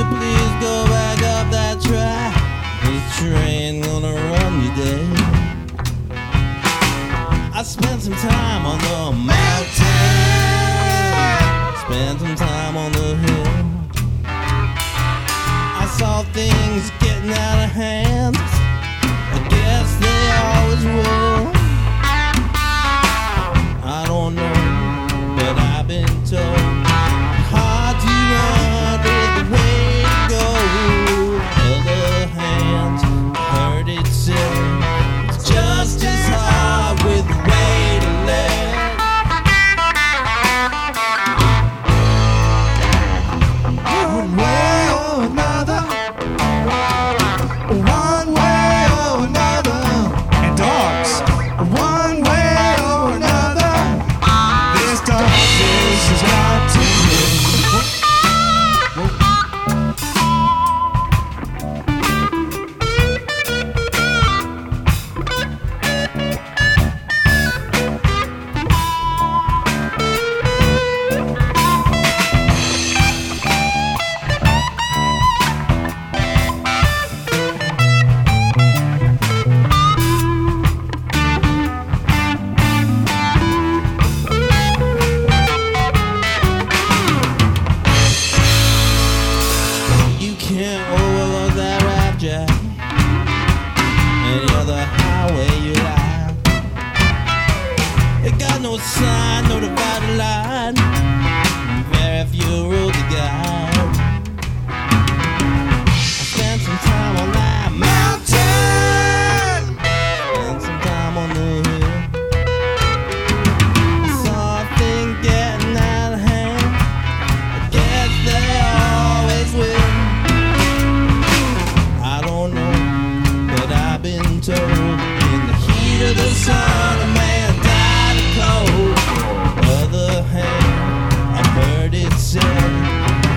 please go back up that track? This train gonna run you dead. I spent some time on the mountain, spent some time on the hill. I saw things getting out of hand. I guess they always will. I don't know, but I've been told hard to run is the way to go. Other hands, heard it said it's just as hard with the way to let. One way or another, one way or another, And dogs. one way or another. This darkness is not to live. You can't overlook that rap jack. Any other highway you like. It got no sign, no divided line. Very few rules to guide. I spent some time on that mountain, spent some time on the hill. I saw things getting out of hand. I guess they always will. I don't know, but I've been told in the heat of the sun a man died of cold. Other hand, I've heard it said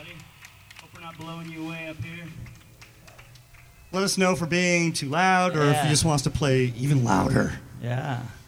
everybody. Hope we're not blowing you away up here. Let us know if we're being too loud or if you just want us to play even louder. Yeah.